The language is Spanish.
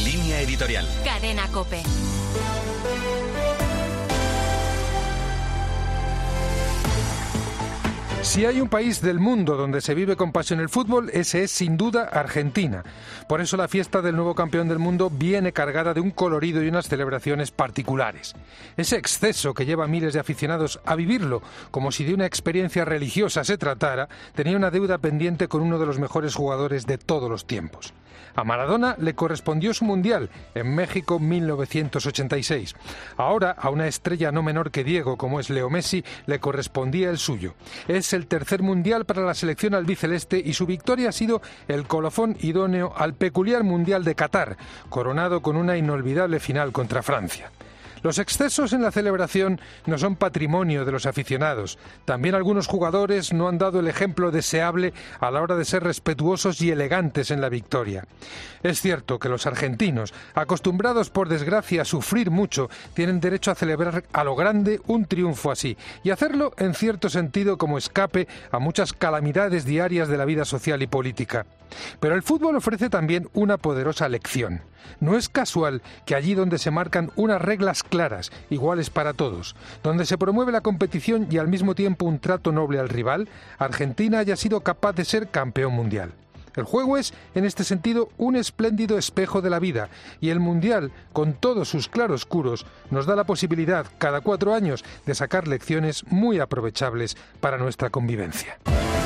Línea editorial. Cadena COPE. Si hay un país del mundo donde se vive con pasión el fútbol, ese es sin duda Argentina. Por eso la fiesta del nuevo campeón del mundo viene cargada de un colorido y unas celebraciones particulares. Ese exceso que lleva a miles de aficionados a vivirlo como si de una experiencia religiosa se tratara, tenía una deuda pendiente con uno de los mejores jugadores de todos los tiempos. A Maradona le correspondió su Mundial en México 1986. Ahora, a una estrella no menor que Diego, como es Leo Messi, le correspondía el suyo. Es el tercer Mundial para la selección albiceleste y su victoria ha sido el colofón idóneo al peculiar Mundial de Qatar, coronado con una inolvidable final contra Francia. Los excesos en la celebración no son patrimonio de los aficionados. También algunos jugadores no han dado el ejemplo deseable a la hora de ser respetuosos y elegantes en la victoria. Es cierto que los argentinos, acostumbrados por desgracia a sufrir mucho, tienen derecho a celebrar a lo grande un triunfo así y hacerlo en cierto sentido como escape a muchas calamidades diarias de la vida social y política. Pero el fútbol ofrece también una poderosa lección. No es casual que allí donde se marcan unas reglas claras, iguales para todos, donde se promueve la competición y al mismo tiempo un trato noble al rival, Argentina haya sido capaz de ser campeón mundial. El juego es, en este sentido, un espléndido espejo de la vida y el Mundial, con todos sus claroscuros, nos da la posibilidad, cada 4 años, de sacar lecciones muy aprovechables para nuestra convivencia.